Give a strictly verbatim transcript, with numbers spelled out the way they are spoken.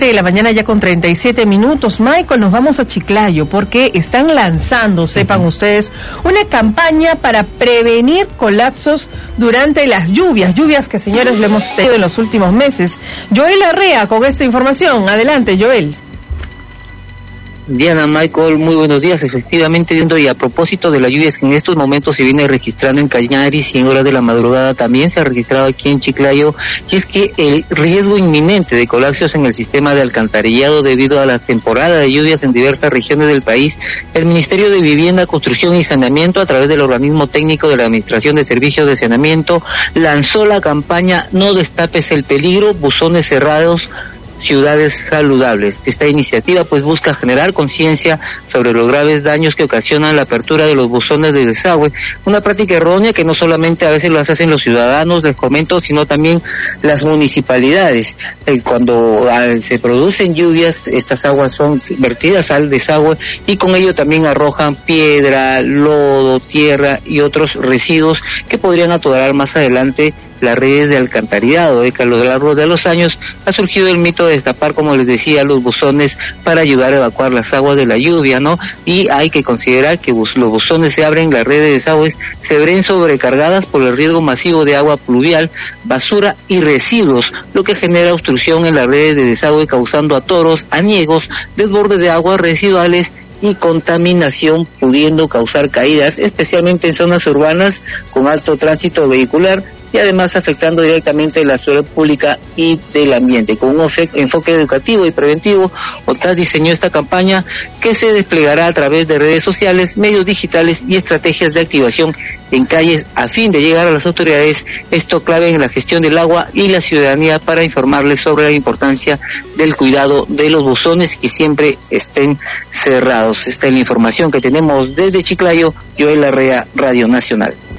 De la mañana ya con treinta y siete minutos. Michael, nos vamos a Chiclayo porque están lanzando, sepan ustedes, una campaña para prevenir colapsos durante las lluvias, lluvias que, señores, lo hemos tenido en los últimos meses. Joel Arrea con esta información. Adelante, Joel. Diana, Michael, muy buenos días. Efectivamente, viendo y a propósito de las lluvias que en estos momentos se viene registrando en Cañaris y en horas de la madrugada también se ha registrado aquí en Chiclayo, y es que el riesgo inminente de colapsos en el sistema de alcantarillado debido a la temporada de lluvias en diversas regiones del país, el Ministerio de Vivienda, Construcción y Saneamiento, a través del organismo técnico de la Administración de Servicios de Saneamiento, lanzó la campaña No Destapes el Peligro, buzones cerrados, ciudades saludables. Esta iniciativa pues busca generar conciencia sobre los graves daños que ocasionan la apertura de los buzones de desagüe, una práctica errónea que no solamente a veces lo hacen los ciudadanos, les comento, sino también las municipalidades. Eh, cuando eh, se producen lluvias, estas aguas son vertidas al desagüe y con ello también arrojan piedra, lodo, tierra y otros residuos que podrían atorar más adelante las redes de alcantarillado. Eh, que a lo largo de los años ha surgido el mito de destapar, como les decía, los buzones para ayudar a evacuar las aguas de la lluvia, ¿no? Y hay que considerar que bus, los buzones se abren, las redes de desagües se ven sobrecargadas por el riesgo masivo de agua pluvial, basura y residuos, lo que genera obstrucción en las redes de desagüe, causando atoros, aniegos, desbordes de aguas residuales y contaminación, pudiendo causar caídas, especialmente en zonas urbanas con alto tránsito vehicular, y además afectando directamente la salud pública y del ambiente. Con un enfoque educativo y preventivo, OTAS diseñó esta campaña que se desplegará a través de redes sociales, medios digitales y estrategias de activación en calles a fin de llegar a las autoridades, esto clave en la gestión del agua y la ciudadanía, para informarles sobre la importancia del cuidado de los buzones que siempre estén cerrados. Esta es la información que tenemos desde Chiclayo. Joel Arrea, Radio Nacional.